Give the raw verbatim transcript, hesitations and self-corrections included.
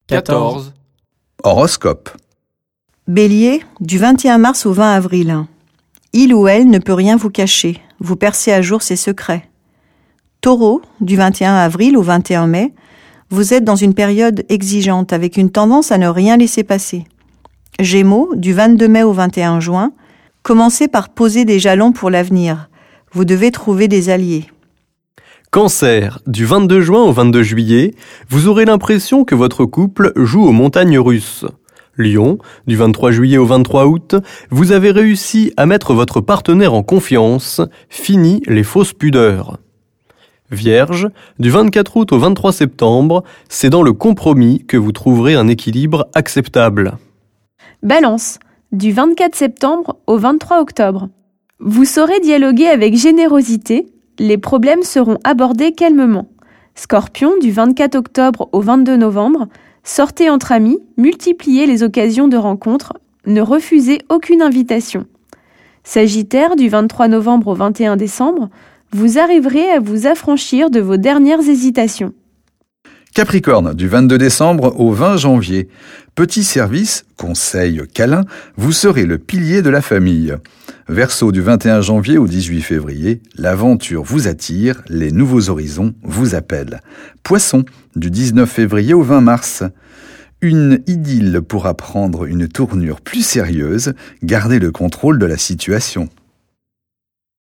quatorze. Horoscope. Bélier, du vingt et un mars au vingt avril. Il ou elle ne peut rien vous cacher. Vous percez à jour ses secrets. Taureau, du vingt et un avril au vingt et un mai. Vous êtes dans une période exigeante avec une tendance à ne rien laisser passer. Gémeaux, du vingt-deux mai au vingt et un juin. Commencez par poser des jalons pour l'avenir. Vous devez trouver des alliés. Cancer, du vingt-deux juin au vingt-deux juillet, vous aurez l'impression que votre couple joue aux montagnes russes. Lion, du vingt-trois juillet au vingt-trois août, vous avez réussi à mettre votre partenaire en confiance, fini les fausses pudeurs. Vierge, du vingt-quatre août au vingt-trois septembre, c'est dans le compromis que vous trouverez un équilibre acceptable. Balance, du vingt-quatre septembre au vingt-trois octobre. Vous saurez dialoguer avec générosité, les problèmes seront abordés calmement. Scorpion, du vingt-quatre octobre au vingt-deux novembre, sortez entre amis, multipliez les occasions de rencontres, ne refusez aucune invitation. Sagittaire, du vingt-trois novembre au vingt et un décembre, vous arriverez à vous affranchir de vos dernières hésitations. Capricorne, du vingt-deux décembre au vingt janvier. Petit service, conseil câlin, vous serez le pilier de la famille. Verseau, du vingt et un janvier au dix-huit février, l'aventure vous attire, les nouveaux horizons vous appellent. Poisson, du dix-neuf février au vingt mars. Une idylle pourra prendre une tournure plus sérieuse, gardez le contrôle de la situation.